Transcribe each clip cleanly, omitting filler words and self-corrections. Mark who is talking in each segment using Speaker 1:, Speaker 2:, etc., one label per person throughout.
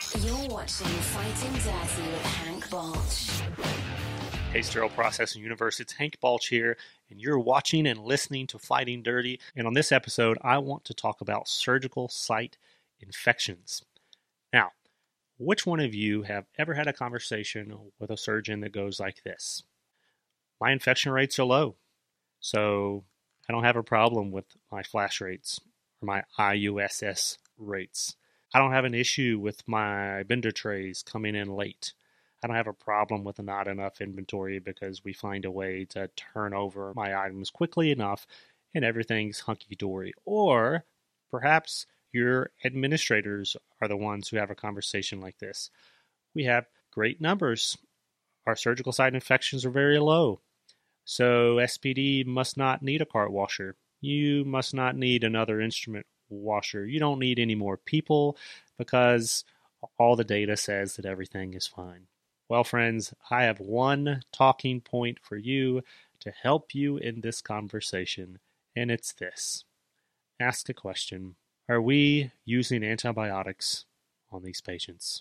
Speaker 1: You're watching Fighting Dirty with Hank Balch.
Speaker 2: Hey, Sterile Processing Universe, it's Hank Balch here, and you're watching and listening to Fighting Dirty. And on this episode, I want to talk about surgical site infections. Now, which one of you have ever had a conversation with a surgeon that goes like this? My infection rates are low, so I don't have a problem with my flash rates or my IUSS rates. I don't have an issue with my bender trays coming in late. I don't have a problem with not enough inventory because we find a way to turn over my items quickly enough and everything's hunky-dory. Or perhaps your administrators are the ones who have a conversation like this. We have great numbers. Our surgical site infections are very low. So SPD must not need a cart washer. You must not need another instrument washer. You don't need any more people because all the data says that everything is fine. Well, friends, I have one talking point for you to help you in this conversation, and it's this. Ask a question. Are we using antibiotics on these patients?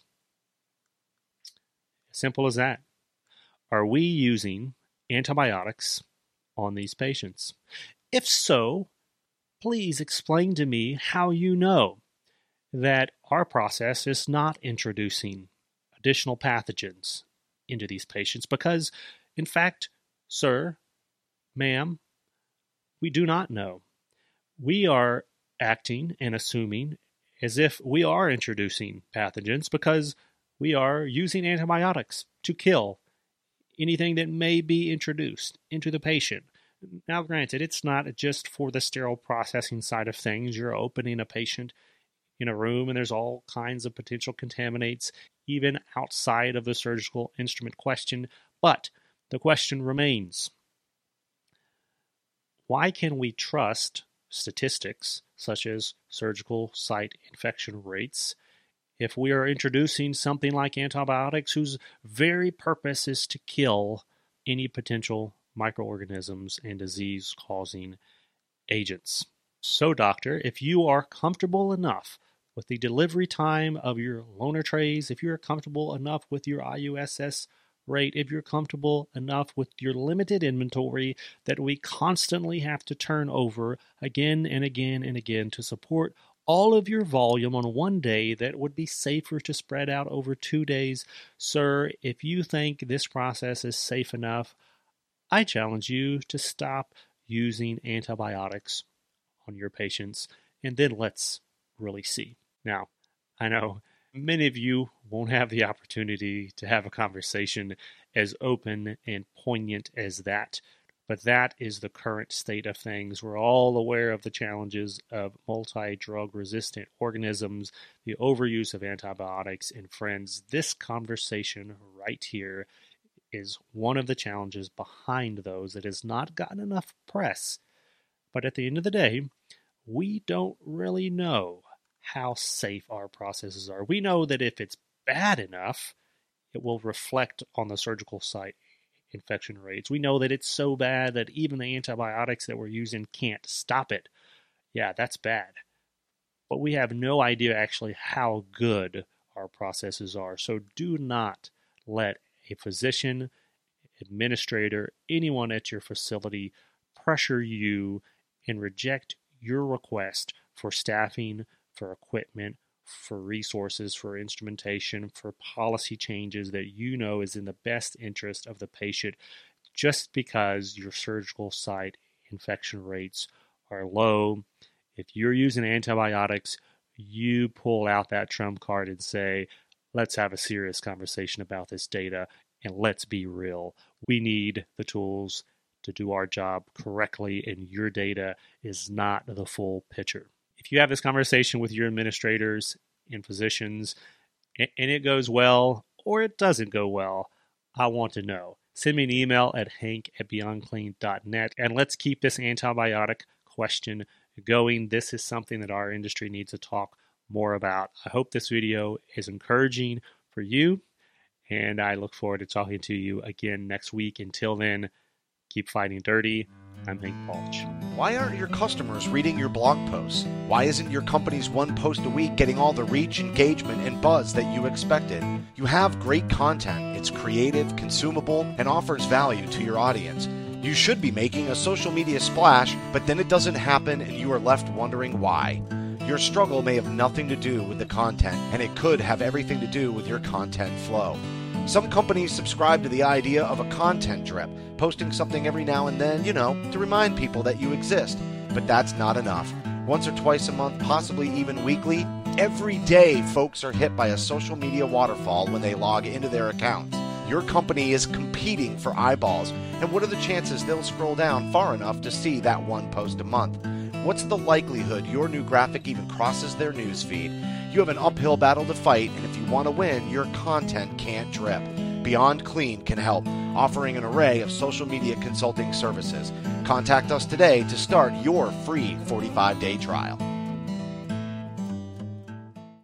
Speaker 2: Simple as that. Are we using antibiotics on these patients? If so, please explain to me how you know that our process is not introducing additional pathogens into these patients because, in fact, sir, ma'am, we do not know. We are acting and assuming as if we are introducing pathogens because we are using antibiotics to kill anything that may be introduced into the patient. Now, granted, it's not just for the sterile processing side of things. You're opening a patient in a room and there's all kinds of potential contaminants, even outside of the surgical instrument question. But the question remains, why can we trust statistics such as surgical site infection rates if we are introducing something like antibiotics whose very purpose is to kill any potential microorganisms and disease-causing agents? So, doctor, if you are comfortable enough with the delivery time of your loaner trays, if you're comfortable enough with your IUSS rate, if you're comfortable enough with your limited inventory that we constantly have to turn over again and again and again to support all of your volume on one day that would be safer to spread out over 2 days, sir, if you think this process is safe enough, I challenge you to stop using antibiotics on your patients, and then let's really see. Now, I know many of you won't have the opportunity to have a conversation as open and poignant as that, but that is the current state of things. We're all aware of the challenges of multi-drug resistant organisms, the overuse of antibiotics, and friends, this conversation right here is one of the challenges behind those that has not gotten enough press. But at the end of the day, we don't really know how safe our processes are. We know that if it's bad enough, it will reflect on the surgical site infection rates. We know that it's so bad that even the antibiotics that we're using can't stop it. Yeah, that's bad. But we have no idea actually how good our processes are. So do not let a physician, administrator, anyone at your facility pressure you and reject your request for staffing, for equipment, for resources, for instrumentation, for policy changes that you know is in the best interest of the patient just because your surgical site infection rates are low. If you're using antibiotics, you pull out that trump card and say, let's have a serious conversation about this data and let's be real. We need the tools to do our job correctly, and your data is not the full picture. If you have this conversation with your administrators and physicians, and it goes well or it doesn't go well, I want to know. Send me an email at hank@beyondclean.net, and let's keep this antibiotic question going. This is something that our industry needs to talk more about. I hope this video is encouraging for you, and I look forward to talking to you again next week. Until then, keep fighting dirty I'm Hank Balch.
Speaker 3: Why aren't your customers reading your blog posts? Why isn't your company's one post a week getting all the reach, engagement, and buzz that you expected? You have great content. It's creative, consumable, and offers value to your audience. You should be making a social media splash, but then it doesn't happen and you are left wondering why. Your struggle may have nothing to do with the content, and it could have everything to do with your content flow. Some companies subscribe to the idea of a content drip, posting something every now and then, to remind people that you exist. But that's not enough. Once or twice a month, possibly even weekly, every day folks are hit by a social media waterfall when they log into their accounts. Your company is competing for eyeballs, and what are the chances they'll scroll down far enough to see that one post a month? What's the likelihood your new graphic even crosses their newsfeed? You have an uphill battle to fight, and if you want to win, your content can't drip. Beyond Clean can help, offering an array of social media consulting services. Contact us today to start your free 45-day trial.